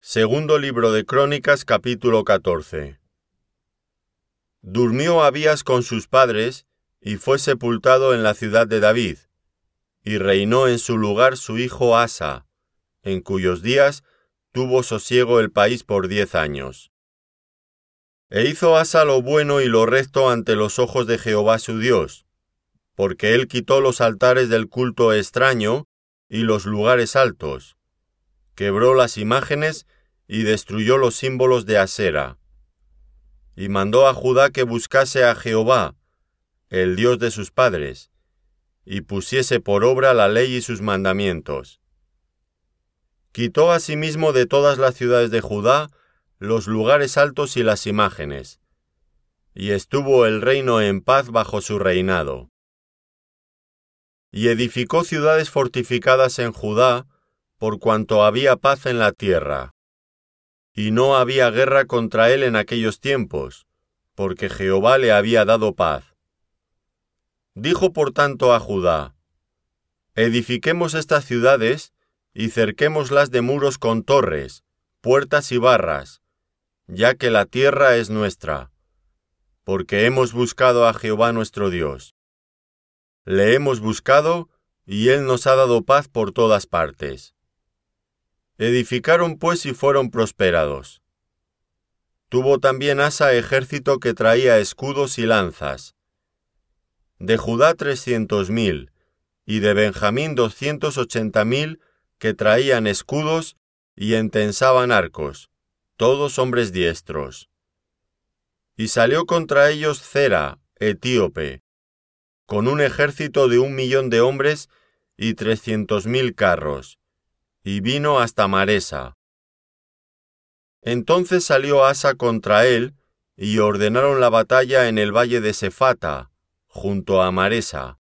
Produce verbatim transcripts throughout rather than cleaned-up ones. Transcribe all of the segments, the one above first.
Segundo libro de Crónicas, capítulo catorce. Durmió Abías con sus padres, y fue sepultado en la ciudad de David, y reinó en su lugar su hijo Asa, en cuyos días tuvo sosiego el país por diez años. E hizo Asa lo bueno y lo recto ante los ojos de Jehová su Dios, porque él quitó los altares del culto extraño y los lugares altos, quebró las imágenes y destruyó los símbolos de Asera. Y mandó a Judá que buscase a Jehová, el Dios de sus padres, y pusiese por obra la ley y sus mandamientos. Quitó asimismo de todas las ciudades de Judá los lugares altos y las imágenes, y estuvo el reino en paz bajo su reinado. Y edificó ciudades fortificadas en Judá, por cuanto había paz en la tierra. Y no había guerra contra él en aquellos tiempos, porque Jehová le había dado paz. Dijo por tanto a Judá: Edifiquemos estas ciudades, y cerquémoslas de muros con torres, puertas y barras, ya que la tierra es nuestra, porque hemos buscado a Jehová nuestro Dios. Le hemos buscado, y él nos ha dado paz por todas partes. Edificaron pues y fueron prosperados. Tuvo también Asa ejército que traía escudos y lanzas. De Judá trescientos mil, y de Benjamín doscientos ochenta mil que traían escudos y entensaban arcos, todos hombres diestros. Y salió contra ellos Zera, etíope, con un ejército de un millón de hombres y trescientos mil carros, y vino hasta Maresa. Entonces salió Asa contra él, y ordenaron la batalla en el valle de Sefata, junto a Maresa.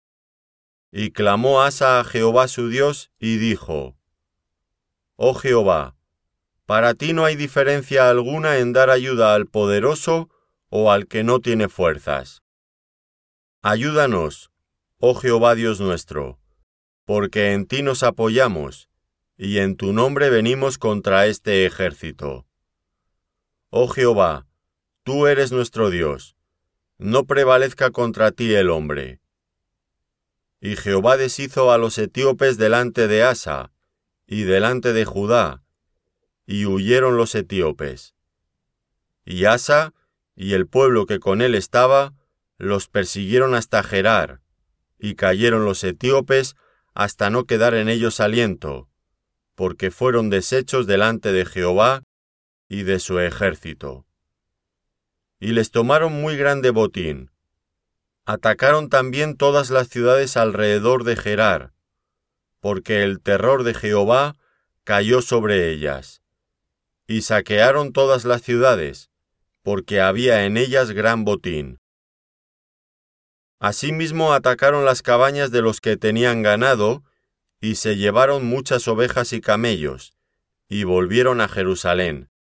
Y clamó Asa a Jehová su Dios, y dijo: Oh Jehová, para ti no hay diferencia alguna en dar ayuda al poderoso o al que no tiene fuerzas. Ayúdanos, oh Jehová Dios nuestro, porque en ti nos apoyamos, y en tu nombre venimos contra este ejército. Oh Jehová, tú eres nuestro Dios, no prevalezca contra ti el hombre. Y Jehová deshizo a los etíopes delante de Asa, y delante de Judá, y huyeron los etíopes. Y Asa, y el pueblo que con él estaba, los persiguieron hasta Gerar, y cayeron los etíopes hasta no quedar en ellos aliento, porque fueron deshechos delante de Jehová y de su ejército. Y les tomaron muy grande botín. Atacaron también todas las ciudades alrededor de Gerar, porque el terror de Jehová cayó sobre ellas. Y saquearon todas las ciudades, porque había en ellas gran botín. Asimismo atacaron las cabañas de los que tenían ganado, y se llevaron muchas ovejas y camellos, y volvieron a Jerusalén.